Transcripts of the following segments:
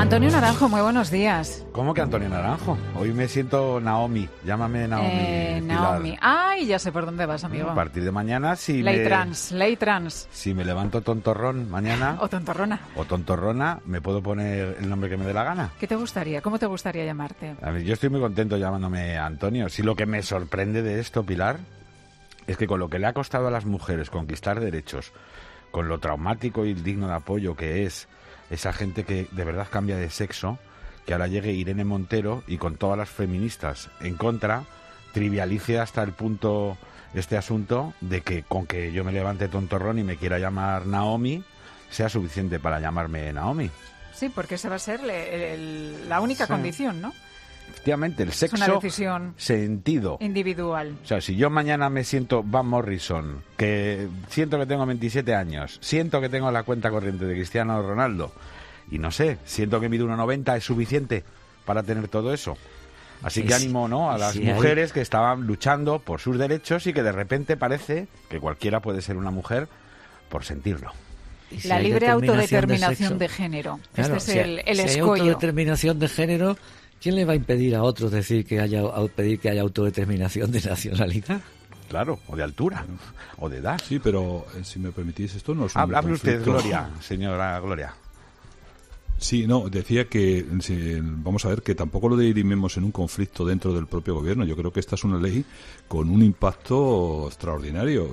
Antonio Naranjo, muy buenos días. ¿Cómo que Antonio Naranjo? Hoy me siento Naomi. Llámame Naomi. Naomi. Ay, ya sé por dónde vas, amigo. A partir de mañana, ley trans. Si me levanto tontorrón mañana... O tontorrona. O tontorrona, ¿me puedo poner el nombre que me dé la gana? ¿Qué te gustaría? ¿Cómo te gustaría llamarte? A ver, yo estoy muy contento llamándome Antonio. Si lo que me sorprende de esto, Pilar, es que con lo que le ha costado a las mujeres conquistar derechos, con lo traumático y digno de apoyo que es esa gente que de verdad cambia de sexo, que ahora llegue Irene Montero y con todas las feministas en contra, trivialice hasta el punto este asunto de que con que yo me levante tontorrón y me quiera llamar Naomi, sea suficiente para llamarme Naomi. Sí, porque esa va a ser la única condición, ¿no? Efectivamente, el sexo, es una decisión sentido individual. O sea, si yo mañana me siento Van Morrison, que siento que tengo 27 años, siento que tengo la cuenta corriente de Cristiano Ronaldo, y no sé, siento que mido 1,90, ¿es suficiente para tener todo eso? Así que ánimo, ¿no?, a las mujeres que estaban luchando por sus derechos y que de repente parece que cualquiera puede ser una mujer por sentirlo. La libre autodeterminación de género. Claro, este es el si escollo. hay autodeterminación de género, ¿quién le va a impedir a otros pedir que haya autodeterminación de nacionalidad? Claro, o de altura, o de edad. Sí, pero si me permitís, esto no es un Hable usted, conflicto. Gloria, señora Gloria. Sí, no, decía que vamos a ver que tampoco lo dirimimos en un conflicto dentro del propio gobierno. Yo creo que esta es una ley con un impacto extraordinario.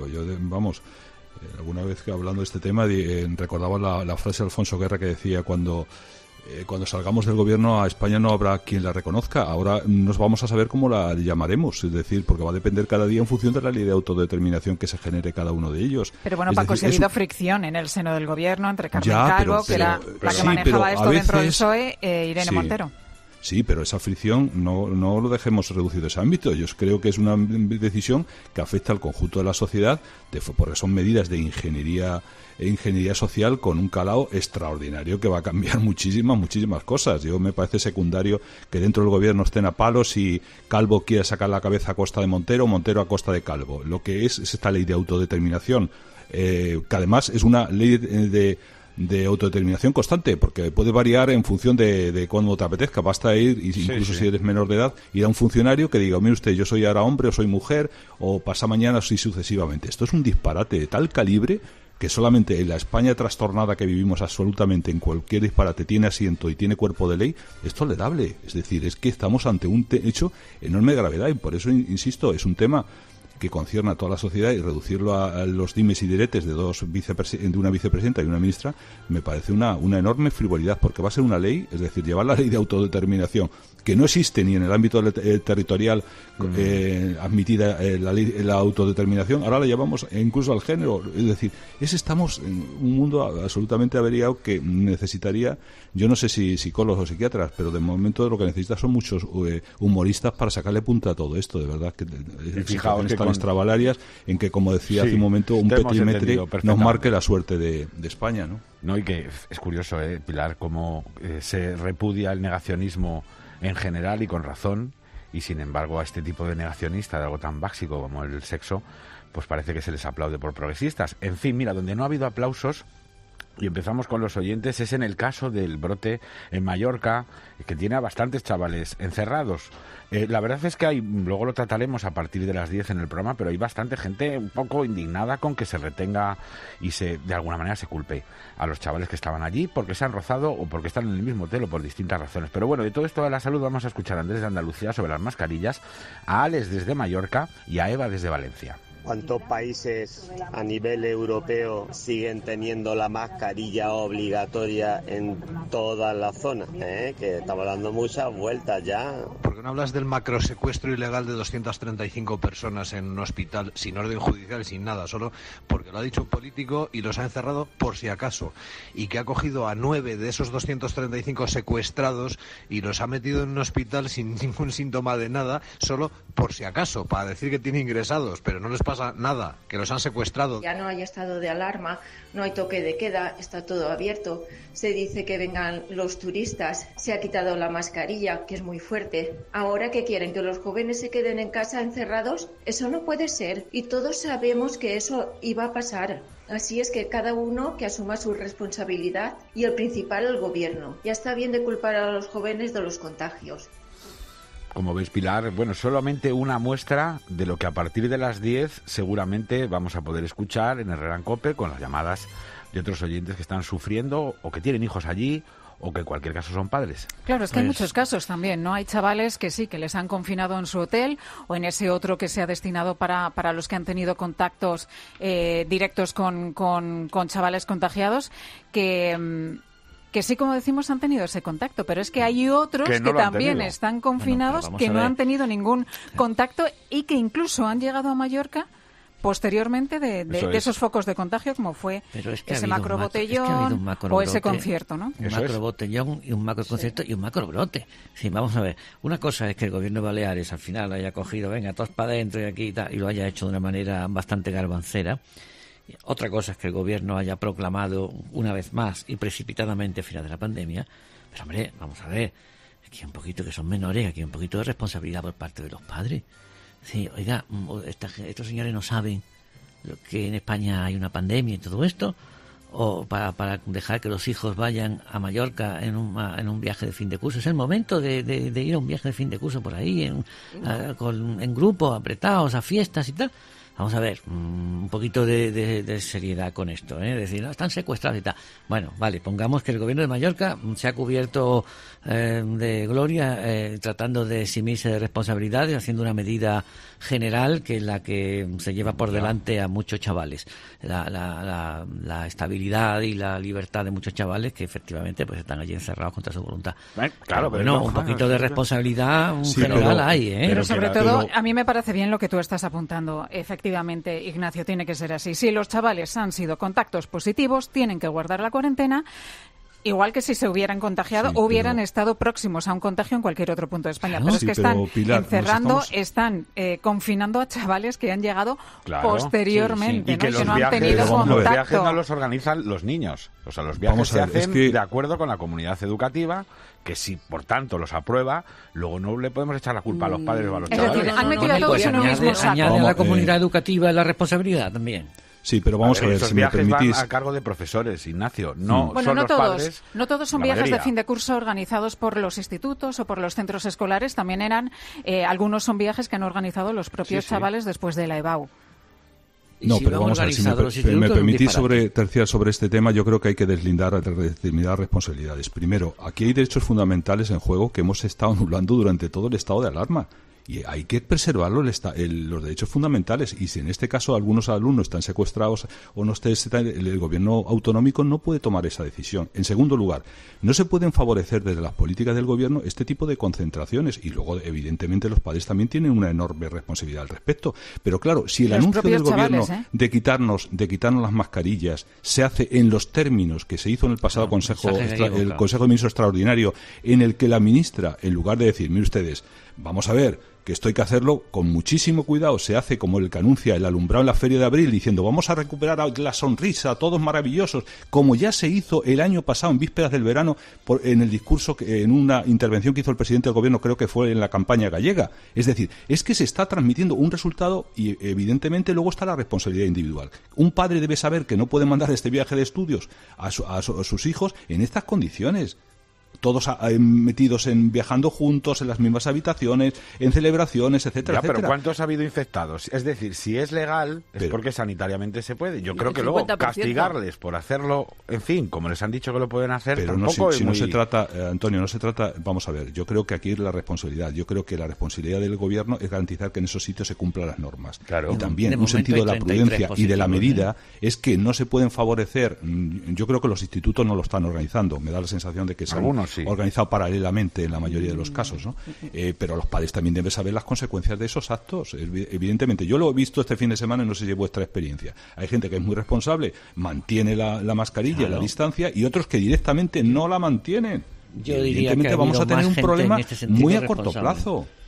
Alguna vez que hablando de este tema recordaba la frase de Alfonso Guerra que decía cuando salgamos del gobierno a España no habrá quien la reconozca. Ahora nos vamos a saber cómo la llamaremos, es decir, porque va a depender cada día en función de la ley de autodeterminación que se genere cada uno de ellos. Pero bueno, Paco, se ha habido fricción en el seno del gobierno entre Carmen Calvo, que era la que manejaba esto dentro del PSOE, Irene Montero. Sí, pero esa fricción no lo dejemos reducido a ese ámbito. Yo creo que es una decisión que afecta al conjunto de la sociedad, porque son medidas de ingeniería social con un calado extraordinario que va a cambiar muchísimas cosas. Yo me parece secundario que dentro del gobierno estén a palos y Calvo quiera sacar la cabeza a costa de Montero, Montero a costa de Calvo. Lo que es esta ley de autodeterminación, que además es una ley de autodeterminación constante, porque puede variar en función de cuando te apetezca. Basta ir, incluso si eres menor de edad, ir a un funcionario que diga, mire usted, yo soy ahora hombre o soy mujer, o pasa mañana así sucesivamente. Esto es un disparate de tal calibre que solamente en la España trastornada que vivimos absolutamente en cualquier disparate tiene asiento y tiene cuerpo de ley, es tolerable. Es decir, es que estamos ante un hecho enorme de gravedad y por eso, insisto, es un tema que concierne a toda la sociedad y reducirlo a los dimes y diretes de de una vicepresidenta y una ministra me parece una enorme frivolidad, porque va a ser una ley, es decir, llevar la ley de autodeterminación que no existe ni en el ámbito territorial admitida la autodeterminación, ahora la llevamos incluso al género, es decir, estamos en un mundo absolutamente averiado que necesitaría, yo no sé si psicólogos o psiquiatras, pero de momento lo que necesita son muchos humoristas para sacarle punta a todo esto, de verdad que fijaos que están extravalarias en que, como decía hace un momento, un petimetre nos marque la suerte de España, ¿no? No, y que es curioso, Pilar, cómo se repudia el negacionismo en general y con razón, y sin embargo a este tipo de negacionista de algo tan básico como el sexo, pues parece que se les aplaude por progresistas. En fin, mira, donde no ha habido aplausos, y empezamos con los oyentes, es en el caso del brote en Mallorca, que tiene a bastantes chavales encerrados. La verdad es que luego lo trataremos a partir de las 10 en el programa, pero hay bastante gente un poco indignada con que se retenga y de alguna manera se culpe a los chavales que estaban allí porque se han rozado o porque están en el mismo hotel o por distintas razones. Pero bueno, de todo esto de la salud vamos a escuchar a Andrés de Andalucía sobre las mascarillas, a Alex desde Mallorca y a Eva desde Valencia. ¿Cuántos países a nivel europeo siguen teniendo la mascarilla obligatoria en toda la zona? Que estamos dando muchas vueltas ya. ¿Por qué no hablas del macrosecuestro ilegal de 235 personas en un hospital sin orden judicial, sin nada, solo porque lo ha dicho un político y los ha encerrado por si acaso? Y que ha cogido a 9 de esos 235 secuestrados y los ha metido en un hospital sin ningún síntoma de nada, solo por si acaso, para decir que tiene ingresados, pero no les pasa nada, que los han secuestrado. Ya no hay estado de alarma, no hay toque de queda, está todo abierto. Se dice que vengan los turistas, se ha quitado la mascarilla, que es muy fuerte. Ahora que quieren que los jóvenes se queden en casa encerrados, eso no puede ser. Y todos sabemos que eso iba a pasar. Así es que cada uno que asuma su responsabilidad y el principal el gobierno. Ya está bien de culpar a los jóvenes de los contagios. Como veis, Pilar, bueno, solamente una muestra de lo que a partir de las 10 seguramente vamos a poder escuchar en Herrera en COPE con las llamadas de otros oyentes que están sufriendo o que tienen hijos allí o que en cualquier caso son padres. Claro, es que hay muchos casos también, ¿no? Hay chavales que sí, que les han confinado en su hotel o en ese otro que se ha destinado para los que han tenido contactos directos con chavales contagiados que sí, como decimos, han tenido ese contacto, pero es que hay otros que también están confinados, que no han tenido ningún contacto y que incluso han llegado a Mallorca posteriormente de esos focos de contagio, como fue ese macrobotellón o ese concierto, ¿no? Un macrobotellón y un macroconcierto y un macrobrote. Sí, vamos a ver. Una cosa es que el gobierno de Baleares al final haya cogido, venga, todos para adentro y aquí y tal, y lo haya hecho de una manera bastante garbancera. Otra cosa es que el gobierno haya proclamado una vez más y precipitadamente final de la pandemia. Pero, hombre, vamos a ver, aquí un poquito que son menores, aquí un poquito de responsabilidad por parte de los padres. Sí, oiga, estos señores no saben que en España hay una pandemia y todo esto, o para dejar que los hijos vayan a Mallorca en un viaje de fin de curso. Es el momento de ir a un viaje de fin de curso por ahí, en grupo, apretados, a fiestas y tal. Vamos a ver, un poquito de seriedad con esto, ¿eh? Es decir, no, están secuestrados y tal. Bueno, vale, pongamos que el gobierno de Mallorca se ha cubierto de gloria tratando de eximirse de responsabilidades, haciendo una medida general que es la que se lleva por delante a muchos chavales. La estabilidad y la libertad de muchos chavales que efectivamente pues están allí encerrados contra su voluntad. Claro, pero no, un poquito de responsabilidad general hay, ¿eh? Pero sobre todo, a mí me parece bien lo que tú estás apuntando. Efectivamente, Ignacio, tiene que ser así. Si los chavales han sido contactos positivos, tienen que guardar la cuarentena. Igual que si se hubieran contagiado o hubieran estado próximos a un contagio en cualquier otro punto de España. Claro, pero es que están encerrando, están confinando a chavales que han llegado posteriormente, y que, ¿no? Que no han tenido contacto. Los viajes no los organizan los niños. O sea, los viajes se hacen de acuerdo con la comunidad educativa, que si, por tanto, los aprueba, luego no le podemos echar la culpa a los padres o a los chavales. Es decir, han metido a todos en un mismo saco. Añade a la comunidad educativa la responsabilidad también. Sí, pero vamos a ver, si me permitís. Van a cargo de profesores, Ignacio. No todos. No todos son viajes de fin de curso organizados por los institutos o por los centros escolares. También algunos son viajes que han organizado los propios chavales después de la EBAU. No, pero vamos a ver, si me permitís terciar sobre este tema, yo creo que hay que deslindar determinadas responsabilidades. Primero, aquí hay derechos fundamentales en juego que hemos estado anulando durante todo el estado de alarma. Y hay que preservar los derechos fundamentales. Y si en este caso algunos alumnos están secuestrados o no están, el gobierno autonómico no puede tomar esa decisión. En segundo lugar, no se pueden favorecer desde las políticas del gobierno este tipo de concentraciones. Y luego, evidentemente, los padres también tienen una enorme responsabilidad al respecto. Pero claro, si el anuncio del gobierno de quitarnos las mascarillas se hace en los términos que se hizo en el pasado Consejo de Ministros Extraordinario, en el que la ministra, en lugar de decir, mire ustedes, vamos a ver, que esto hay que hacerlo con muchísimo cuidado, se hace como el que anuncia el alumbrado en la Feria de Abril, diciendo vamos a recuperar la sonrisa, todos maravillosos, como ya se hizo el año pasado en vísperas del verano en el discurso, en una intervención que hizo el presidente del gobierno, creo que fue en la campaña gallega. Es decir, es que se está transmitiendo un resultado y evidentemente luego está la responsabilidad individual. Un padre debe saber que no puede mandar este viaje de estudios a sus hijos en estas condiciones. Todos metidos viajando juntos en las mismas habitaciones, en celebraciones, etcétera, etcétera. Pero ¿cuántos ha habido infectados? Es decir, si es legal, es porque sanitariamente se puede. Yo creo que luego castigarles por hacerlo, en fin, como les han dicho que lo pueden hacer, pero tampoco no se trata, Antonio, no se trata, vamos a ver, yo creo que aquí es la responsabilidad. Yo creo que la responsabilidad del gobierno es garantizar que en esos sitios se cumplan las normas. Claro. Y también un sentido de la prudencia y de la medida es que no se pueden favorecer. Yo creo que los institutos no lo están organizando. Me da la sensación de que se han organizado paralelamente en la mayoría de los casos, ¿no? Pero los padres también deben saber las consecuencias de esos actos. Evidentemente, yo lo he visto este fin de semana y no sé si es vuestra experiencia. Hay gente que es muy responsable, mantiene la mascarilla, la distancia, y otros que directamente no la mantienen. Yo diría que vamos a tener un problema muy a corto plazo.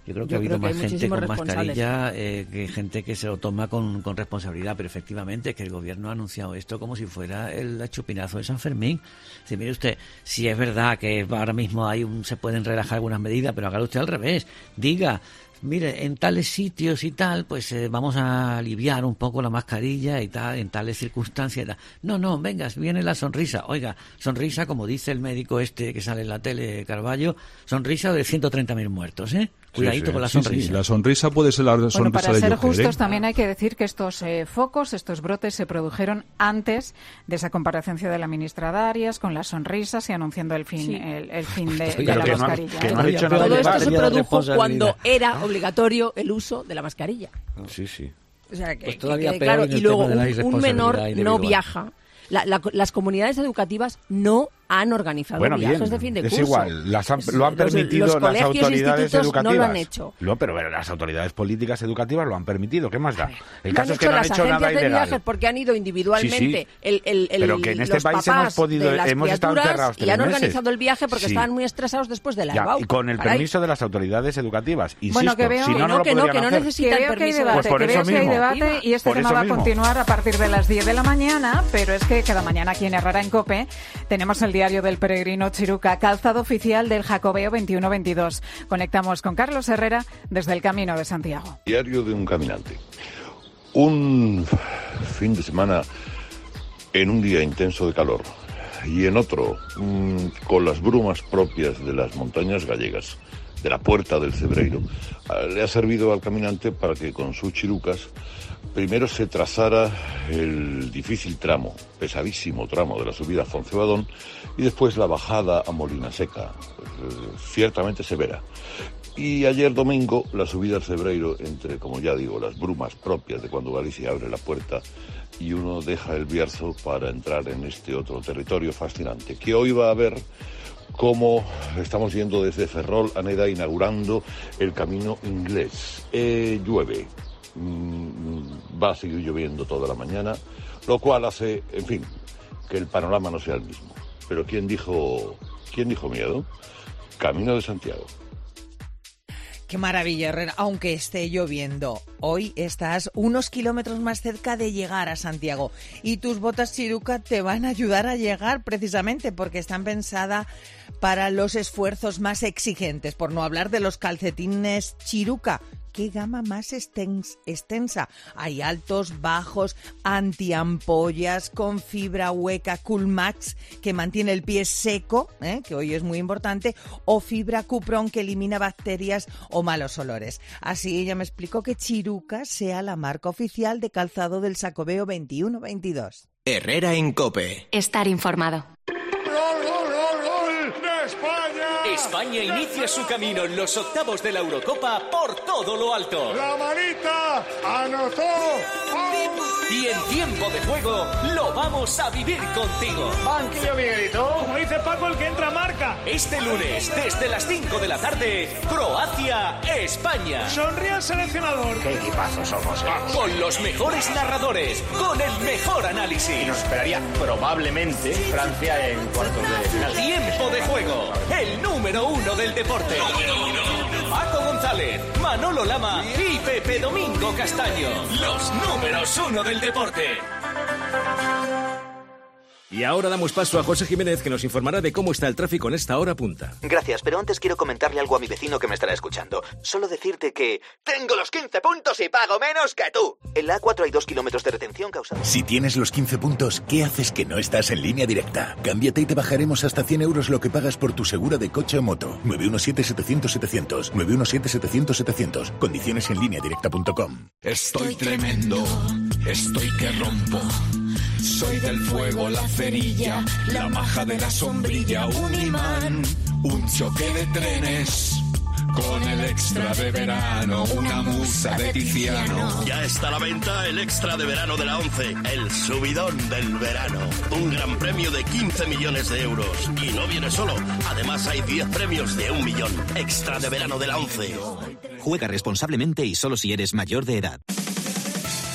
Yo creo que ha habido más gente con mascarilla que gente que se lo toma con responsabilidad, pero efectivamente que el gobierno ha anunciado esto como si fuera el chupinazo de San Fermín. Si mire usted, si es verdad que ahora mismo se pueden relajar algunas medidas, pero hágalo usted al revés. Diga, mire, en tales sitios y tal, pues vamos a aliviar un poco la mascarilla y tal, en tales circunstancias y tal. No, venga, viene la sonrisa. Oiga, sonrisa, como dice el médico que sale en la tele, Carballo, sonrisa de 130.000 muertos, ¿eh? Cuidadito con la sonrisa. Sí, la sonrisa puede ser la sonrisa de para ser justos, también hay que decir que estos focos, estos brotes se produjeron antes de esa comparecencia de la ministra Darias con las sonrisas y anunciando el fin de la mascarilla. Todo esto se produjo cuando era obligatorio el uso de la mascarilla. Sí. O sea, que, pues todavía que claro, y luego un menor no viaja. Las comunidades educativas no han organizado viajes de fin de curso. Es igual, lo han permitido los las autoridades educativas. No lo han hecho. Pero las autoridades políticas educativas lo han permitido. ¿Qué más da? El caso es que no han hecho nada ilegal. Viajes porque han ido individualmente. Sí. Pero que en este país hemos estado encerrados 3 meses. Y han organizado el viaje porque estaban muy estresados después de la EBAU. Y con el permiso de las autoridades educativas. Insisto, bueno, que veo, si no lo que no necesitan permiso. Que hay debate y este tema va a continuar a partir de las 10 de la mañana, pero es que cada mañana aquí en Herrera en COPE tenemos el diario del peregrino Chiruca, calzado oficial del Jacobeo 21-22. Conectamos con Carlos Herrera desde el Camino de Santiago. Diario de un caminante. Un fin de semana en un día intenso de calor y en otro con las brumas propias de las montañas gallegas, de la Puerta del Cebreiro, le ha servido al caminante para que con sus chirucas primero se trazara el difícil tramo, pesadísimo tramo de la subida a Foncebadón y después la bajada a Molina Seca, ciertamente severa. Y ayer domingo la subida al Cebreiro entre, como ya digo, las brumas propias de cuando Galicia abre la puerta y uno deja el Bierzo para entrar en este otro territorio fascinante, que hoy va a ver cómo estamos yendo desde Ferrol a Neda inaugurando el camino inglés. Llueve. Va a seguir lloviendo toda la mañana, lo cual hace, en fin, que el panorama no sea el mismo. Pero ¿quién dijo miedo? Camino de Santiago. Qué maravilla, Herrera. Aunque esté lloviendo, hoy estás unos kilómetros más cerca de llegar a Santiago. Y tus botas Chiruca te van a ayudar a llegar precisamente porque están pensadas para los esfuerzos más exigentes, por no hablar de los calcetines Chiruca. ¿Qué gama más extensa? Hay altos, bajos, antiampollas, con fibra hueca Coolmax, que mantiene el pie seco, que hoy es muy importante, o fibra Cupron, que elimina bacterias o malos olores. Así ella me explicó que Chiruca sea la marca oficial de calzado del Jacobeo 21-22. Herrera en COPE. Estar informado. España inicia su camino en los octavos de la Eurocopa por todo lo alto. ¡La manita anotó! Y en tiempo de juego lo vamos a vivir contigo. Banquillo Miguelito. Como dice Paco, el que entra marca. Este lunes, desde las 5 de la tarde, Croacia-España. Sonríe al seleccionador. ¡Qué equipazo somos! Con los mejores narradores, con el mejor análisis. Y nos esperaría probablemente Francia en cuartos de final. Tiempo de juego, el número 1 del deporte. Paco González, Manolo Lama y Pepe Domingo Castaño. Los números 1 del deporte. Y ahora damos paso a José Jiménez, que nos informará de cómo está el tráfico en esta hora punta. Gracias, pero antes quiero comentarle algo a mi vecino que me estará escuchando. Solo decirte que tengo los 15 puntos y pago menos que tú. En la A4 hay 2 kilómetros de retención causada. Si tienes los 15 puntos, ¿qué haces que no estás en Línea Directa? Cámbiate y te bajaremos hasta 100 euros lo que pagas por tu segura de coche o moto. 917-700-700. 917-700-700. Condiciones en lineadirecta.com. Estoy tremendo, estoy que rompo. Soy del fuego, la cerilla, la maja de la sombrilla, un imán, un choque de trenes, con el extra de verano, una musa de Tiziano. Ya está a la venta el extra de verano de la 11, el subidón del verano. Un gran premio de 15 millones de euros. Y no viene solo, además hay 10 premios de 1 millón. Extra de verano de la 11. Juega responsablemente y solo si eres mayor de edad.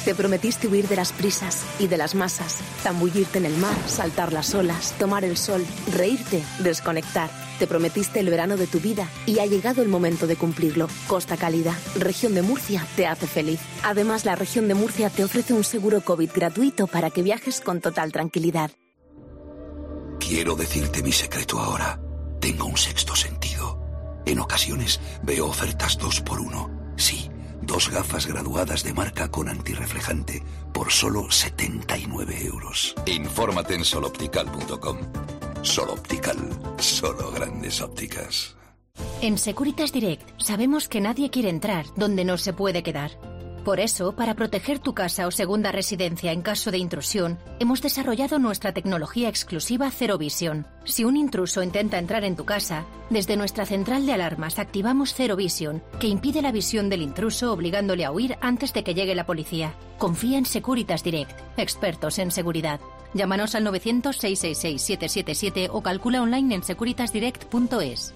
Te prometiste huir de las prisas y de las masas, zambullirte en el mar, saltar las olas, tomar el sol, reírte, desconectar. Te prometiste el verano de tu vida y ha llegado el momento de cumplirlo. Costa Cálida, Región de Murcia, te hace feliz. Además, la Región de Murcia te ofrece un seguro COVID gratuito para que viajes con total tranquilidad. Quiero decirte mi secreto ahora. Tengo un sexto sentido. En ocasiones veo ofertas 2x1. Sí, 2 gafas graduadas de marca con antirreflejante por solo 79 euros. Infórmate en soloptical.com. Soloptical, solo grandes ópticas. En Securitas Direct sabemos que nadie quiere entrar donde no se puede quedar. Por eso, para proteger tu casa o segunda residencia en caso de intrusión, hemos desarrollado nuestra tecnología exclusiva Zero Vision. Si un intruso intenta entrar en tu casa, desde nuestra central de alarmas activamos Zero Vision, que impide la visión del intruso obligándole a huir antes de que llegue la policía. Confía en Securitas Direct, expertos en seguridad. Llámanos al 900-666-777 o calcula online en securitasdirect.es.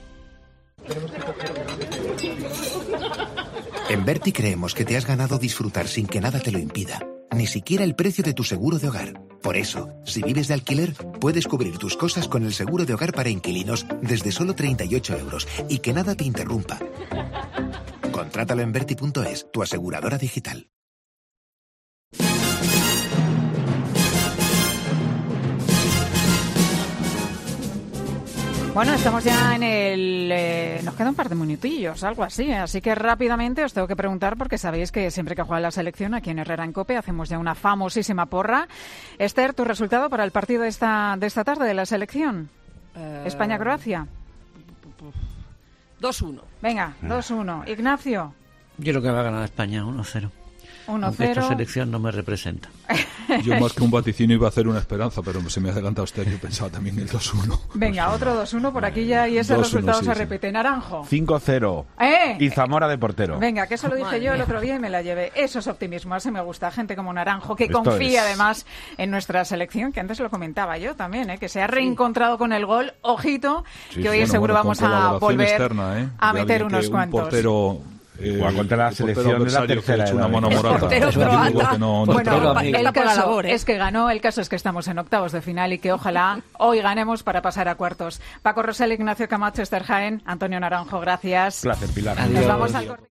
En Berti creemos que te has ganado disfrutar sin que nada te lo impida, ni siquiera el precio de tu seguro de hogar. Por eso, si vives de alquiler, puedes cubrir tus cosas con el seguro de hogar para inquilinos desde solo 38 euros y que nada te interrumpa. Contrátalo en Berti.es, tu aseguradora digital. Bueno, estamos ya en el... nos queda un par de minutillos, algo así. Así que rápidamente os tengo que preguntar, porque sabéis que siempre que juega la selección, aquí en Herrera en COPE, hacemos ya una famosísima porra. Esther, ¿tu resultado para el partido de esta tarde de la selección? España-Croacia. 2-1. Venga, 2-1. Ignacio. Yo creo que va a ganar España 1-0. 1-0. Aunque esta selección no me representa. Yo más que un vaticinio iba a hacer una esperanza, pero se me ha adelantado usted. Yo pensaba también el 2-1. Venga, otro 2-1 por aquí ya y ese resultado se repite. Naranjo. 5-0. Y Zamora de portero. Venga, que eso lo dije yo el otro día y me la llevé. Eso es optimismo, así me gusta. Gente como Naranjo, que confía además en nuestra selección, que antes lo comentaba yo también, que se ha reencontrado con el gol. Ojito, que hoy seguro vamos a volver externa, a meter unos cuantos. Portero... o a contra la selección de la tercera edad. Una monomorata. Es que ganó. El caso es que estamos en octavos de final y que ojalá hoy ganemos para pasar a cuartos. Paco Rosell, Ignacio Camacho, Esther Jaén, Antonio Naranjo, gracias. Placer, Pilar. Nos vamos al corte.